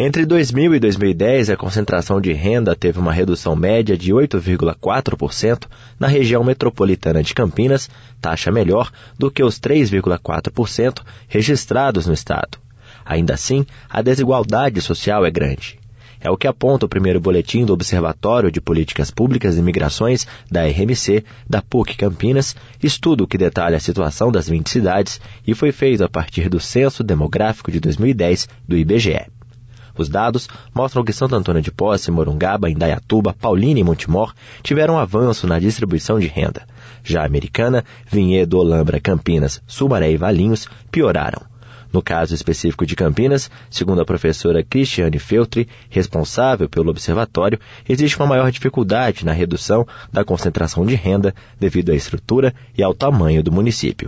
Entre 2000 e 2010, a concentração de renda teve uma redução média de 8,4% na região metropolitana de Campinas, taxa melhor do que os 3,4% registrados no estado. Ainda assim, a desigualdade social é grande. É o que aponta o primeiro boletim do Observatório de Políticas Públicas e Migrações, da RMC, da PUC Campinas, estudo que detalha a situação das 20 cidades e foi feito a partir do Censo Demográfico de 2010 do IBGE. Os dados mostram que Santo Antônio de Posse, Morungaba, Indaiatuba, Paulínia e Montemor tiveram avanço na distribuição de renda. Já Americana, Vinhedo, Olambra, Campinas, Sumaré e Valinhos pioraram. No caso específico de Campinas, segundo a professora Cristiane Feltri, responsável pelo observatório, existe uma maior dificuldade na redução da concentração de renda devido à estrutura e ao tamanho do município.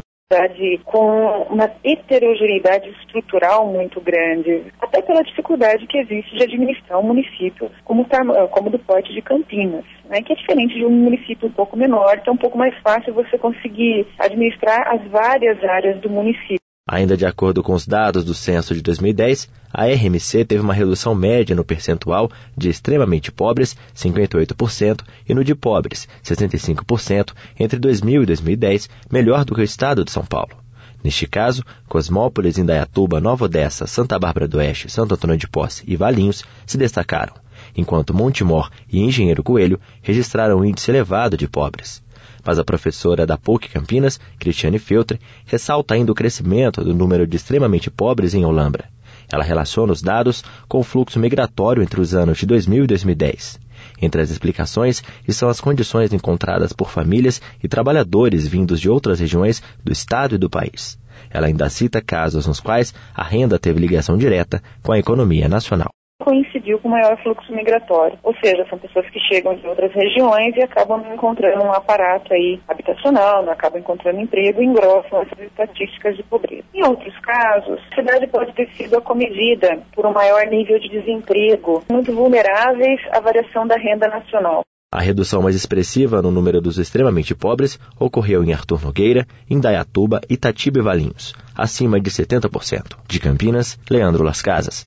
Com uma heterogeneidade estrutural muito grande, até pela dificuldade que existe de administrar um município como do porte de Campinas, né, que é diferente de um município um pouco menor, então é um pouco mais fácil você conseguir administrar as várias áreas do município. Ainda de acordo com os dados do censo de 2010, a RMC teve uma redução média no percentual de extremamente pobres, 58%, e no de pobres, 65%, entre 2000 e 2010, melhor do que o estado de São Paulo. Neste caso, Cosmópolis, Indaiatuba, Nova Odessa, Santa Bárbara do Oeste, Santo Antônio de Posse e Valinhos se destacaram, enquanto Montemor e Engenheiro Coelho registraram um índice elevado de pobres. Mas a professora da PUC Campinas, Cristiane Feltri, ressalta ainda o crescimento do número de extremamente pobres em Olambra. Ela relaciona os dados com o fluxo migratório entre os anos de 2000 e 2010. Entre as explicações estão as condições encontradas por famílias e trabalhadores vindos de outras regiões do estado e do país. Ela ainda cita casos nos quais a renda teve ligação direta com a economia nacional. Coincidiu com o maior fluxo migratório, ou seja, são pessoas que chegam de outras regiões e acabam não encontrando um aparato aí habitacional, não acabam encontrando emprego e engrossam essas estatísticas de pobreza. Em outros casos, a cidade pode ter sido acometida por um maior nível de desemprego, muito vulneráveis à variação da renda nacional. A redução mais expressiva no número dos extremamente pobres ocorreu em Arthur Nogueira, Indaiatuba, Itatiba e Valinhos, acima de 70%. De Campinas, Leandro Las Casas.